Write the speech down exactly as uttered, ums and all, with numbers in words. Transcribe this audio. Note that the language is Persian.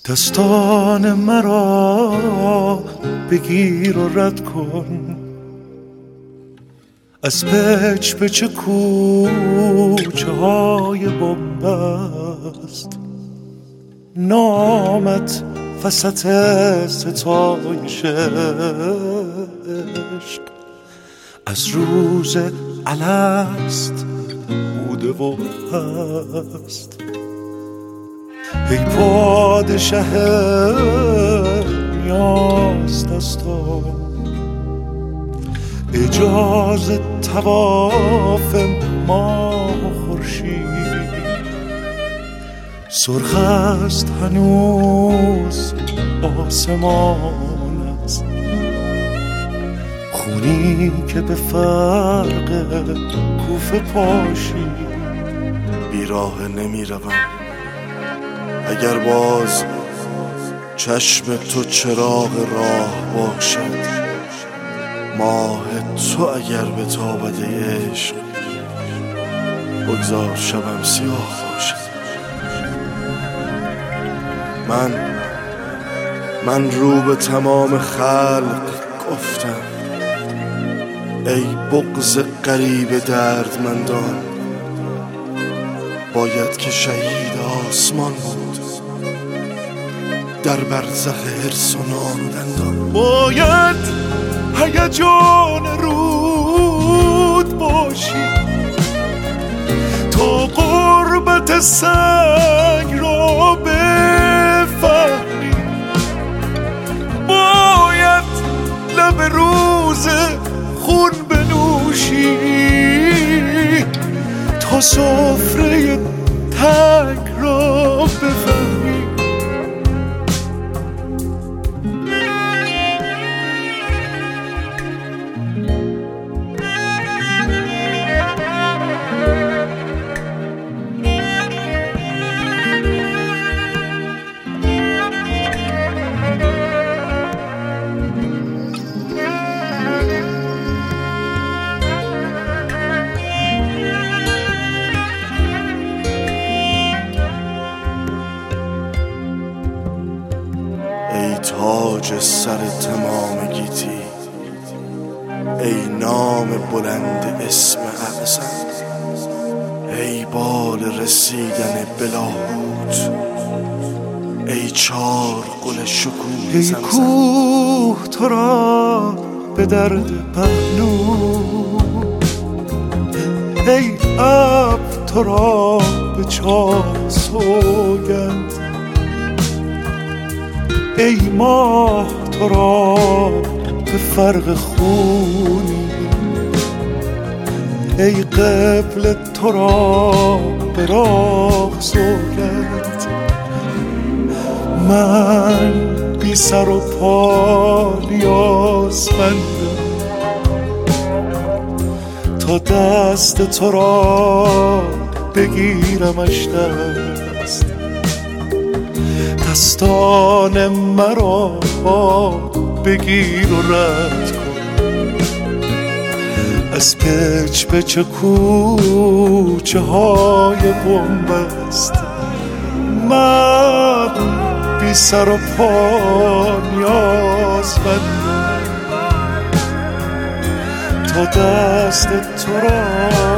دستان مرا بگیر و رد کن، از پچ پچ کوچه های بنبست. نامت وسط ستایش عشق از روز الست بوده و هست. ای پادشه نیاز دستان، اجازه طواف ماه و خورشید. سرخ است هنوز آسمانت، خونی که به فرق کوفه پاشید. بیراه نمی روم اگر باز چشم تو چراغ راه باشد، ماه تو اگر به تابد عشق بگذار شبم سیاه باشد. من من رو به تمام خلق گفتم ای بغض غریب دردمندان، باید که شهید آسمان بود در برزخ حرص و نان و دندان. باید هیجان رود باشی تا غربت سنگ را بفهمی. باید لب روز خون بنوشی تا سفره تنگ را بفهمی. ای تاج سر تمام گیتی، ای نام بلند اسم اعظم، ای بال رسیدن بلاهوت، ای چار گل شکوه ای زمزم. کوه تو را به درد پهلو، ای ابر تو را به چاه سوگند، ای ماه تو را به فرق خونی، ای قبل تو را به راه سوگند. من بی سر و پا نیازمندم تا دست تو را بگیرمش دست. دستان مرا بگیر و رد کن، از پچ پچ کوچه های بنبست. من بی سر و پا نیازمندم تا دست تو را